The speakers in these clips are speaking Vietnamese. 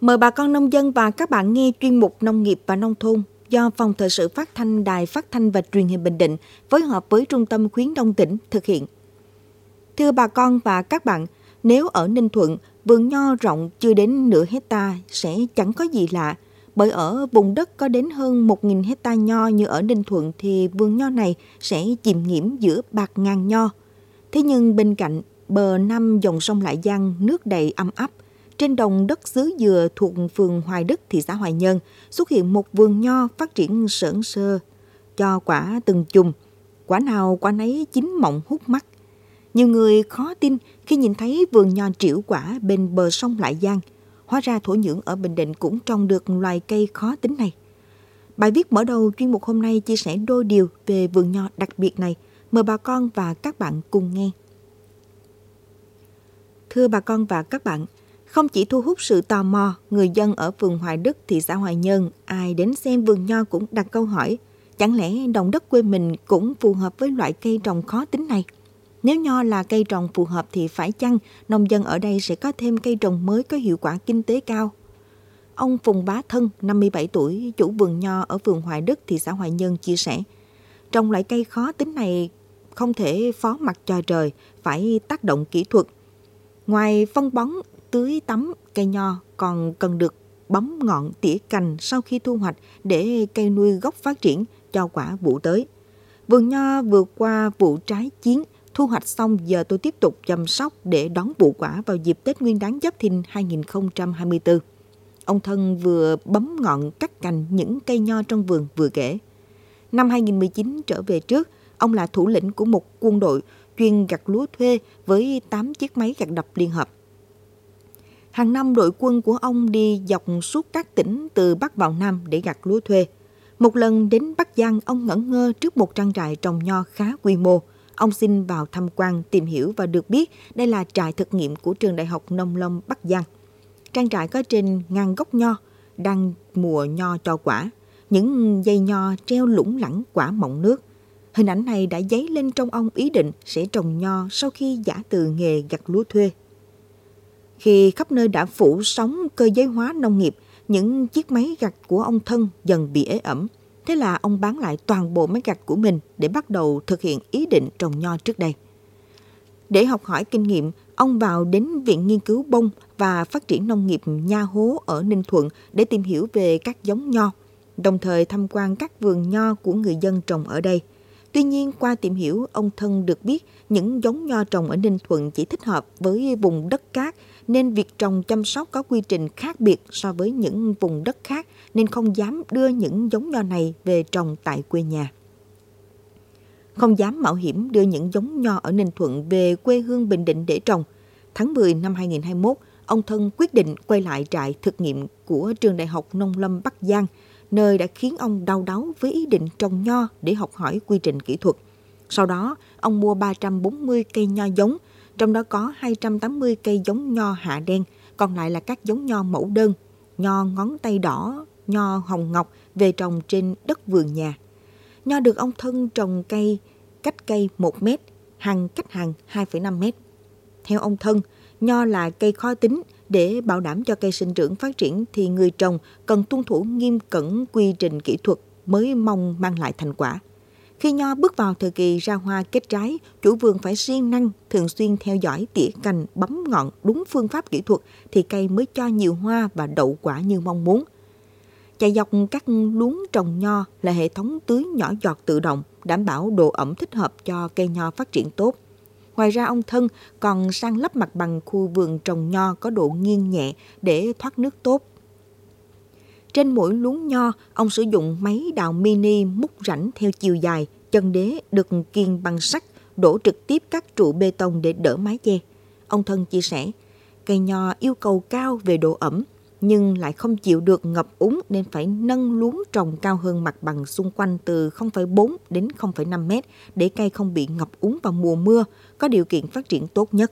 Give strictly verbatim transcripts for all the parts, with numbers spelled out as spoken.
Mời bà con nông dân và các bạn nghe chuyên mục Nông nghiệp và Nông thôn do Phòng Thời sự Phát thanh Đài Phát thanh và Truyền hình Bình Định phối hợp với Trung tâm Khuyến nông tỉnh thực hiện. Thưa bà con và các bạn, nếu ở Ninh Thuận, vườn nho rộng chưa đến nửa hecta sẽ chẳng có gì lạ. Bởi ở vùng đất có đến hơn một nghìn hecta nho như ở Ninh Thuận thì vườn nho này sẽ chìm nghiễm giữa bạt ngàn nho. Thế nhưng bên cạnh, bờ nam dòng sông Lại Giang nước đầy âm ấp, trên đồng đất xứ Dừa thuộc phường Hoài Đức, thị xã Hoài Nhơn, xuất hiện một vườn nho phát triển sởn sơ, cho quả từng chùm. Quả nào quả nấy chín mọng hút mắt. Nhiều người khó tin khi nhìn thấy vườn nho trĩu quả bên bờ sông Lại Giang. Hóa ra thổ nhưỡng ở Bình Định cũng trồng được loài cây khó tính này. Bài viết mở đầu chuyên mục hôm nay chia sẻ đôi điều về vườn nho đặc biệt này. Mời bà con và các bạn cùng nghe. Thưa bà con và các bạn, không chỉ thu hút sự tò mò, người dân ở phường Hoài Đức, thị xã Hoài Nhơn, ai đến xem vườn nho cũng đặt câu hỏi, chẳng lẽ đồng đất quê mình cũng phù hợp với loại cây trồng khó tính này? Nếu nho là cây trồng phù hợp thì phải chăng nông dân ở đây sẽ có thêm cây trồng mới có hiệu quả kinh tế cao? Ông Phùng Bá Thân, năm mươi bảy tuổi, chủ vườn nho ở phường Hoài Đức, thị xã Hoài Nhơn chia sẻ, trồng loại cây khó tính này không thể phó mặc cho trời, phải tác động kỹ thuật. Ngoài phân bón, tưới tắm, cây nho còn cần được bấm ngọn tỉa cành sau khi thu hoạch để cây nuôi gốc phát triển cho quả vụ tới. Vườn nho vượt qua vụ trái chín, thu hoạch xong giờ tôi tiếp tục chăm sóc để đón vụ quả vào dịp Tết Nguyên đán Giáp Thìn hai không hai tư. Ông Thân vừa bấm ngọn cắt cành những cây nho trong vườn vừa kể. Năm hai không một chín trở về trước, ông là thủ lĩnh của một quân đội chuyên gặt lúa thuê với tám chiếc máy gặt đập liên hợp. Hàng năm đội quân của ông đi dọc suốt các tỉnh từ Bắc vào Nam để gặt lúa thuê. Một lần đến Bắc Giang, ông ngẩn ngơ trước một trang trại trồng nho khá quy mô. Ông xin vào tham quan, tìm hiểu và được biết đây là trại thực nghiệm của Trường Đại học Nông lâm Bắc Giang. Trang trại có trên ngàn gốc nho, đang mùa nho cho quả. Những dây nho treo lủng lẳng quả mọng nước. Hình ảnh này đã dấy lên trong ông ý định sẽ trồng nho sau khi giã từ nghề gặt lúa thuê. Khi khắp nơi đã phủ sóng cơ giới hóa nông nghiệp, những chiếc máy gặt của ông Thân dần bị ế ẩm. Thế là ông bán lại toàn bộ máy gặt của mình để bắt đầu thực hiện ý định trồng nho trước đây. Để học hỏi kinh nghiệm, ông vào đến Viện Nghiên cứu Bông và Phát triển Nông nghiệp Nha Hố ở Ninh Thuận để tìm hiểu về các giống nho, đồng thời tham quan các vườn nho của người dân trồng ở đây. Tuy nhiên, qua tìm hiểu, ông Thân được biết những giống nho trồng ở Ninh Thuận chỉ thích hợp với vùng đất cát, nên việc trồng chăm sóc có quy trình khác biệt so với những vùng đất khác, nên không dám đưa những giống nho này về trồng tại quê nhà. Không dám mạo hiểm đưa những giống nho ở Ninh Thuận về quê hương Bình Định để trồng. Tháng mười năm hai không hai mốt, ông Thân quyết định quay lại trại thực nghiệm của Trường Đại học Nông lâm Bắc Giang, nơi đã khiến ông đau đáu với ý định trồng nho để học hỏi quy trình kỹ thuật. Sau đó, ông mua ba trăm bốn mươi cây nho giống, trong đó có hai trăm tám mươi cây giống nho hạ đen, còn lại là các giống nho mẫu đơn, nho ngón tay đỏ, nho hồng ngọc về trồng trên đất vườn nhà. Nho được ông Thân trồng cây cách cây một mét, hàng cách hàng hai phẩy năm mét. Theo ông Thân, nho là cây khó tính, để bảo đảm cho cây sinh trưởng phát triển thì người trồng cần tuân thủ nghiêm cẩn quy trình kỹ thuật mới mong mang lại thành quả. Khi nho bước vào thời kỳ ra hoa kết trái, chủ vườn phải siêng năng, thường xuyên theo dõi tỉa cành, bấm ngọn đúng phương pháp kỹ thuật thì cây mới cho nhiều hoa và đậu quả như mong muốn. Chạy dọc các luống trồng nho là hệ thống tưới nhỏ giọt tự động, đảm bảo độ ẩm thích hợp cho cây nho phát triển tốt. Ngoài ra, ông Thân còn san lấp mặt bằng khu vườn trồng nho có độ nghiêng nhẹ để thoát nước tốt. Trên mỗi luống nho, ông sử dụng máy đào mini múc rãnh theo chiều dài, chân đế được kiên bằng sắt, đổ trực tiếp các trụ bê tông để đỡ mái che. Ông Thân chia sẻ, cây nho yêu cầu cao về độ ẩm, nhưng lại không chịu được ngập úng nên phải nâng luống trồng cao hơn mặt bằng xung quanh từ không phẩy bốn đến không phẩy năm mét để cây không bị ngập úng vào mùa mưa, có điều kiện phát triển tốt nhất.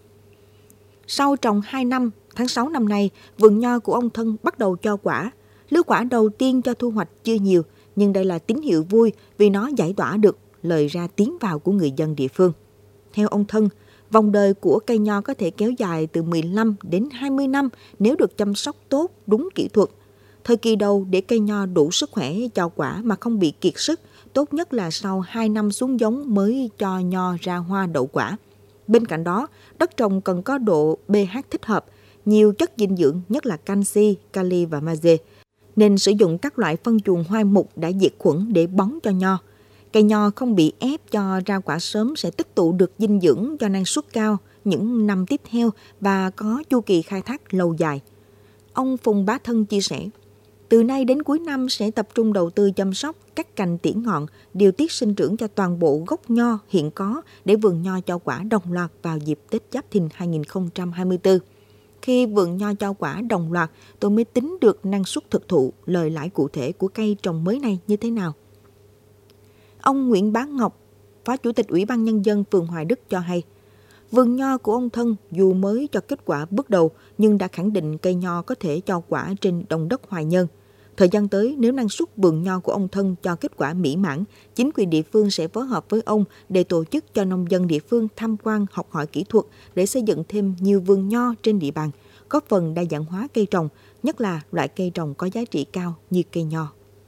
Sau trồng hai năm, tháng sáu năm nay, vườn nho của ông Thân bắt đầu cho quả. Lứa quả đầu tiên cho thu hoạch chưa nhiều, nhưng đây là tín hiệu vui vì nó giải tỏa được lời ra tiếng vào của người dân địa phương. Theo ông Thân, Vòng đời của cây nho có thể kéo dài từ mười lăm đến hai mươi năm nếu được chăm sóc tốt, đúng kỹ thuật. Thời kỳ đầu để cây nho đủ sức khỏe cho quả mà không bị kiệt sức, tốt nhất là sau hai năm xuống giống mới cho nho ra hoa đậu quả. Bên cạnh đó, đất trồng cần có độ pH thích hợp, nhiều chất dinh dưỡng nhất là canxi, kali và magie, nên sử dụng các loại phân chuồng hoai mục đã diệt khuẩn để bón cho nho. Cây nho không bị ép cho ra quả sớm sẽ tích tụ được dinh dưỡng cho năng suất cao những năm tiếp theo và có chu kỳ khai thác lâu dài. Ông Phùng Bá Thân chia sẻ, từ nay đến cuối năm sẽ tập trung đầu tư chăm sóc, cắt cành tỉa ngọn, điều tiết sinh trưởng cho toàn bộ gốc nho hiện có để vườn nho cho quả đồng loạt vào dịp Tết Giáp Thìn hai không hai tư. Khi vườn nho cho quả đồng loạt, tôi mới tính được năng suất thực thụ, lời lãi cụ thể của cây trồng mới này như thế nào. Ông Nguyễn Bá Ngọc, Phó Chủ tịch Ủy ban Nhân dân phường Hoài Đức cho hay, vườn nho của ông Thân dù mới cho kết quả bước đầu nhưng đã khẳng định cây nho có thể cho quả trên đồng đất Hoài Nhơn. Thời gian tới, nếu năng suất vườn nho của ông Thân cho kết quả mỹ mãn, chính quyền địa phương sẽ phối hợp với ông để tổ chức cho nông dân địa phương tham quan học hỏi kỹ thuật để xây dựng thêm nhiều vườn nho trên địa bàn, góp phần đa dạng hóa cây trồng, nhất là loại cây trồng có giá trị cao như cây nho.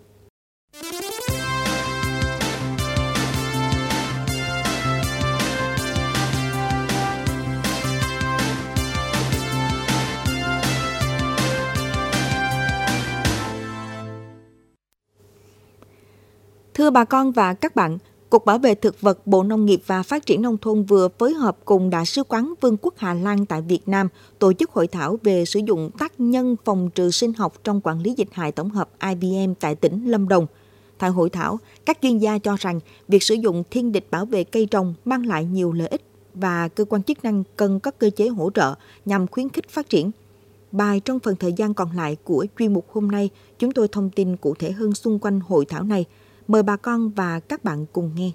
Thưa bà con và các bạn, Cục Bảo vệ Thực vật, Bộ Nông nghiệp và Phát triển Nông thôn vừa phối hợp cùng Đại sứ quán Vương quốc Hà Lan tại Việt Nam tổ chức hội thảo về sử dụng tác nhân phòng trừ sinh học trong quản lý dịch hại tổng hợp I B M tại tỉnh Lâm Đồng. Tại hội thảo, các chuyên gia cho rằng việc sử dụng thiên địch bảo vệ cây trồng mang lại nhiều lợi ích và cơ quan chức năng cần có cơ chế hỗ trợ nhằm khuyến khích phát triển. Bài trong phần thời gian còn lại của chuyên mục hôm nay, chúng tôi thông tin cụ thể hơn xung quanh hội thảo này. Mời bà con và các bạn cùng nghe.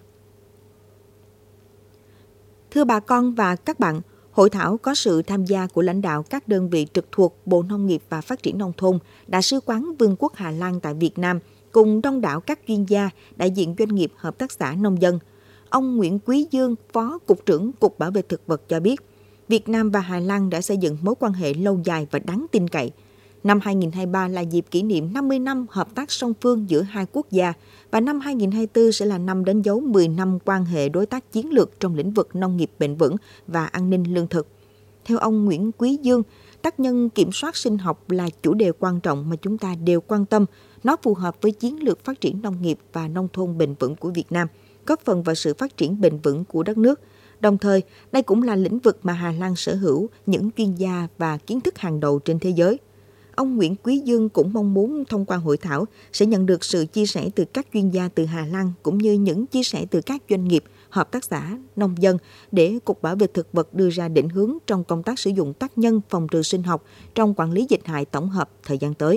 Thưa bà con và các bạn, hội thảo có sự tham gia của lãnh đạo các đơn vị trực thuộc Bộ Nông nghiệp và Phát triển Nông thôn, Đại sứ quán Vương quốc Hà Lan tại Việt Nam, cùng đông đảo các chuyên gia, đại diện doanh nghiệp, hợp tác xã, nông dân. Ông Nguyễn Quý Dương, Phó Cục trưởng Cục Bảo vệ Thực vật cho biết, Việt Nam và Hà Lan đã xây dựng mối quan hệ lâu dài và đáng tin cậy. Năm hai không hai ba là dịp kỷ niệm năm mươi năm hợp tác song phương giữa hai quốc gia và năm hai không hai tư sẽ là năm đánh dấu mười năm quan hệ đối tác chiến lược trong lĩnh vực nông nghiệp bền vững và an ninh lương thực. Theo ông Nguyễn Quý Dương, tác nhân kiểm soát sinh học là chủ đề quan trọng mà chúng ta đều quan tâm. Nó phù hợp với chiến lược phát triển nông nghiệp và nông thôn bền vững của Việt Nam, góp phần vào sự phát triển bền vững của đất nước. Đồng thời, đây cũng là lĩnh vực mà Hà Lan sở hữu những chuyên gia và kiến thức hàng đầu trên thế giới. Ông Nguyễn Quý Dương cũng mong muốn thông qua hội thảo sẽ nhận được sự chia sẻ từ các chuyên gia từ Hà Lan cũng như những chia sẻ từ các doanh nghiệp, hợp tác xã, nông dân để Cục Bảo vệ Thực vật đưa ra định hướng trong công tác sử dụng tác nhân phòng trừ sinh học trong quản lý dịch hại tổng hợp thời gian tới.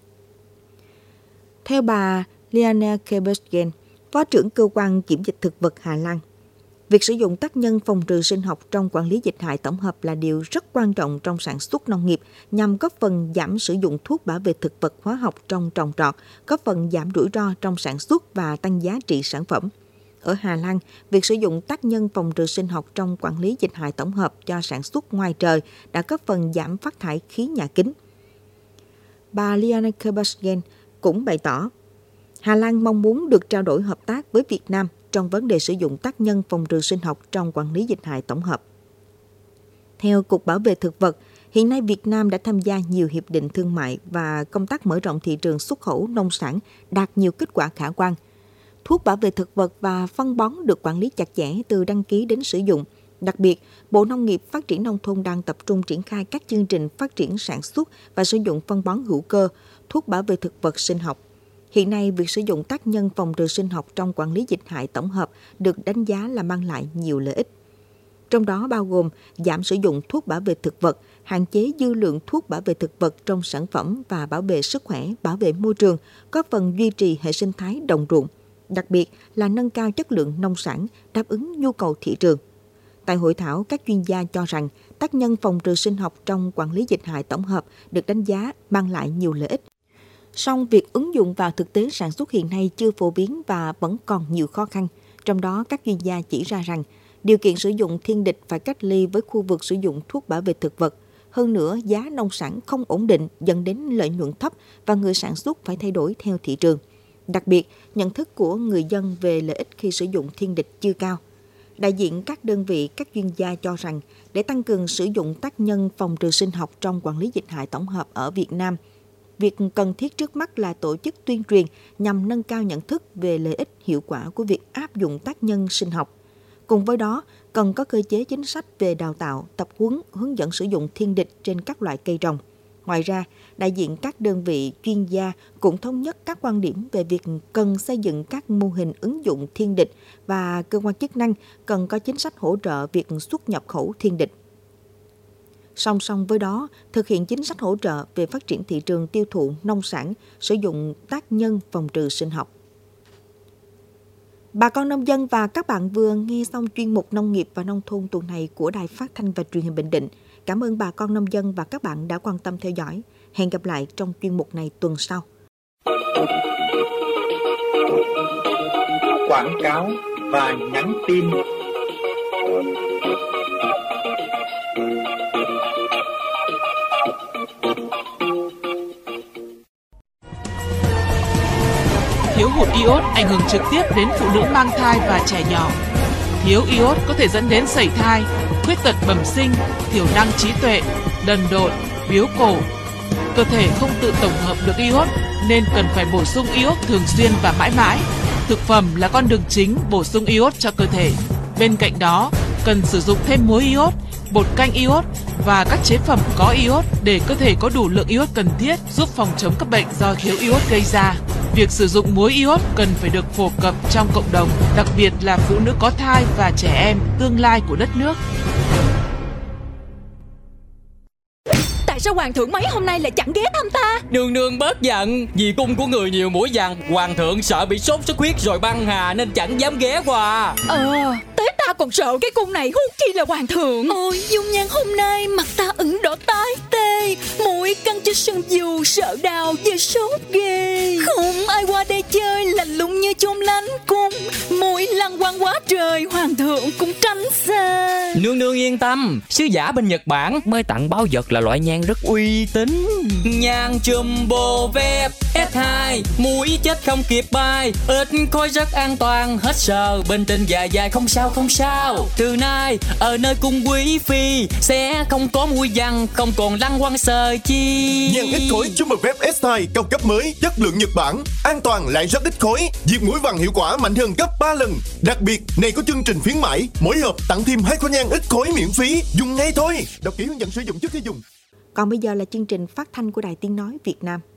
Theo bà Liana Kebersgen, Phó trưởng Cơ quan Kiểm dịch Thực vật Hà Lan, việc sử dụng tác nhân phòng trừ sinh học trong quản lý dịch hại tổng hợp là điều rất quan trọng trong sản xuất nông nghiệp nhằm góp phần giảm sử dụng thuốc bảo vệ thực vật hóa học trong trồng trọt, góp phần giảm rủi ro trong sản xuất và tăng giá trị sản phẩm. Ở Hà Lan, việc sử dụng tác nhân phòng trừ sinh học trong quản lý dịch hại tổng hợp cho sản xuất ngoài trời đã góp phần giảm phát thải khí nhà kính. Bà Liana Kebersgen cũng bày tỏ, Hà Lan mong muốn được trao đổi hợp tác với Việt Nam trong vấn đề sử dụng tác nhân phòng trừ sinh học trong quản lý dịch hại tổng hợp. Theo Cục Bảo vệ Thực vật, hiện nay Việt Nam đã tham gia nhiều hiệp định thương mại và công tác mở rộng thị trường xuất khẩu nông sản đạt nhiều kết quả khả quan. Thuốc bảo vệ thực vật và phân bón được quản lý chặt chẽ từ đăng ký đến sử dụng. Đặc biệt, Bộ Nông nghiệp Phát triển Nông thôn đang tập trung triển khai các chương trình phát triển sản xuất và sử dụng phân bón hữu cơ, thuốc bảo vệ thực vật sinh học. Hiện nay, việc sử dụng tác nhân phòng trừ sinh học trong quản lý dịch hại tổng hợp được đánh giá là mang lại nhiều lợi ích. Trong đó bao gồm giảm sử dụng thuốc bảo vệ thực vật, hạn chế dư lượng thuốc bảo vệ thực vật trong sản phẩm và bảo vệ sức khỏe, bảo vệ môi trường, góp phần duy trì hệ sinh thái đồng ruộng, đặc biệt là nâng cao chất lượng nông sản, đáp ứng nhu cầu thị trường. Tại hội thảo, các chuyên gia cho rằng tác nhân phòng trừ sinh học trong quản lý dịch hại tổng hợp được đánh giá mang lại nhiều lợi ích. Song việc ứng dụng vào thực tế sản xuất hiện nay chưa phổ biến và vẫn còn nhiều khó khăn. Trong đó, các chuyên gia chỉ ra rằng Điều kiện sử dụng thiên địch phải cách ly với khu vực sử dụng thuốc bảo vệ thực vật. Hơn nữa, giá nông sản không ổn định dẫn đến lợi nhuận thấp và người sản xuất phải thay đổi theo thị trường. Đặc biệt, nhận thức của người dân về lợi ích khi sử dụng thiên địch chưa cao. Đại diện các đơn vị, các chuyên gia cho rằng để tăng cường sử dụng tác nhân phòng trừ sinh học trong quản lý dịch hại tổng hợp ở Việt Nam, việc cần thiết trước mắt là tổ chức tuyên truyền nhằm nâng cao nhận thức về lợi ích hiệu quả của việc áp dụng tác nhân sinh học. Cùng với đó, cần có cơ chế chính sách về đào tạo, tập huấn, hướng dẫn sử dụng thiên địch trên các loại cây trồng. Ngoài ra, đại diện các đơn vị chuyên gia cũng thống nhất các quan điểm về việc cần xây dựng các mô hình ứng dụng thiên địch và cơ quan chức năng cần có chính sách hỗ trợ việc xuất nhập khẩu thiên địch. Song song với đó, thực hiện chính sách hỗ trợ về phát triển thị trường tiêu thụ nông sản sử dụng tác nhân phòng trừ sinh học. Bà con nông dân và các bạn vừa nghe xong chuyên mục Nông nghiệp và Nông thôn tuần này của Đài Phát thanh và Truyền hình Bình Định. Cảm ơn bà con nông dân và các bạn đã quan tâm theo dõi. Hẹn gặp lại trong chuyên mục này tuần sau. Quảng cáo và nhắn tin. Thiếu hụt iốt ảnh hưởng trực tiếp đến phụ nữ mang thai và trẻ nhỏ. Thiếu iốt có thể dẫn đến sẩy thai, khuyết tật bẩm sinh, thiểu năng trí tuệ, đần độn, biếu cổ. Cơ thể không tự tổng hợp được iốt nên cần phải bổ sung iốt thường xuyên và mãi mãi. Thực phẩm là con đường chính bổ sung iốt cho cơ thể. Bên cạnh đó, cần sử dụng thêm muối iốt, bột canh iốt và các chế phẩm có iốt để cơ thể có đủ lượng iốt cần thiết giúp phòng chống các bệnh do thiếu iốt gây ra. Việc sử dụng muối iốt cần phải được phổ cập trong cộng đồng, đặc biệt là phụ nữ có thai và trẻ em, tương lai của đất nước. Tại sao hoàng thượng mấy hôm nay lại chẳng ghé thăm ta? Nương nương bớt giận, vì cung của người nhiều mũi vằn, hoàng thượng sợ bị sốt xuất huyết rồi băng hà nên chẳng dám ghé qua. Ờ, tế ta còn sợ cái cung này, huống chi là hoàng thượng. Ôi, dung nhan hôm nay mặt ta ửng đỏ tái tê, mũi căng cho sưng dù, sợ đau về sốt ghê. Không ai qua đây chơi lạnh lùng như chôn lánh cung, mũi lăng quăng quá trời, hoàng thượng cũng tránh xa. Nương nương yên tâm, sứ giả bên Nhật Bản mới tặng báu vật là loại nhang rất uy tín. Nhang Jumbo vép ét hai, mũi chết không kịp bay, ít khói rất an toàn, hết sờ bên trên dạ dày không sao không sao. Từ nay ở nơi cung quý phi sẽ không có mũi vằn, không còn lăng quăng sờ chi. Nhang ít khói Jumbo vép ét hai cao cấp mới, chất lượng Nhật Bản, an toàn lại rất ít khói, diệt mũi vằn hiệu quả mạnh hơn gấp ba lần. Đặc biệt, này có chương trình khuyến mãi, mỗi hộp tặng thêm hai khói nhang ít khói miễn phí, dùng ngay thôi. Đọc kỹ hướng dẫn sử dụng trước khi dùng. Còn bây giờ là chương trình phát thanh của Đài Tiếng nói Việt Nam.